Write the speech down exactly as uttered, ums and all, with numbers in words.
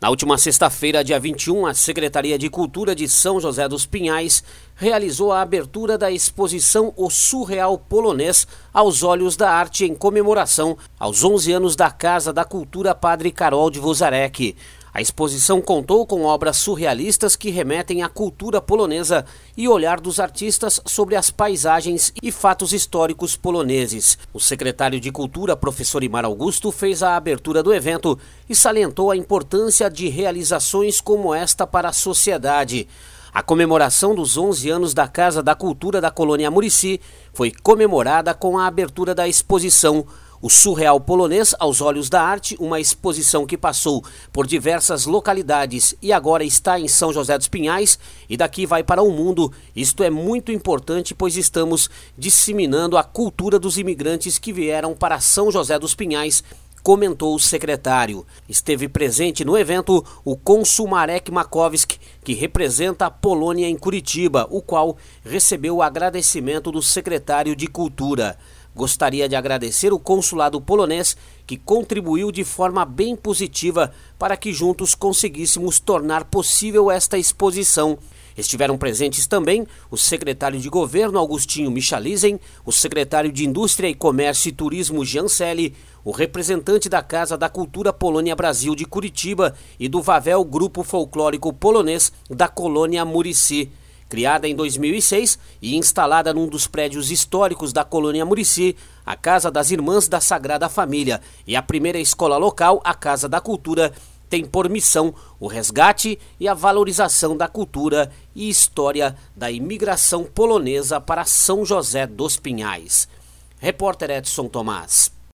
Na última sexta-feira, dia vinte e um, a Secretaria de Cultura de São José dos Pinhais realizou a abertura da exposição O Surreal Polonês aos Olhos da Arte em comemoração aos onze anos da Casa da Cultura Padre Carol de Wozarek. A exposição contou com obras surrealistas que remetem à cultura polonesa e olhar dos artistas sobre as paisagens e fatos históricos poloneses. O secretário de Cultura, professor Imar Augusto, fez a abertura do evento e salientou a importância de realizações como esta para a sociedade. A comemoração dos onze anos da Casa da Cultura da Colônia Murici foi comemorada com a abertura da exposição O Surreal Polonês aos Olhos da Arte, uma exposição que passou por diversas localidades e agora está em São José dos Pinhais e daqui vai para o mundo. Isto é muito importante, pois estamos disseminando a cultura dos imigrantes que vieram para São José dos Pinhais, comentou o secretário. Esteve presente no evento o cônsul Marek Makowski, que representa a Polônia em Curitiba, o qual recebeu o agradecimento do secretário de Cultura. Gostaria de agradecer o consulado polonês, que contribuiu de forma bem positiva para que juntos conseguíssemos tornar possível esta exposição. Estiveram presentes também o secretário de Governo Augustinho Michalizen, o secretário de Indústria e Comércio e Turismo Jean Selle, o representante da Casa da Cultura Polônia Brasil de Curitiba e do Wawel Grupo Folclórico Polonês da Colônia Murici. Criada em dois mil e seis e instalada num dos prédios históricos da Colônia Murici, a Casa das Irmãs da Sagrada Família e a primeira escola local, a Casa da Cultura, tem por missão o resgate e a valorização da cultura e história da imigração polonesa para São José dos Pinhais. Repórter Edson Tomás.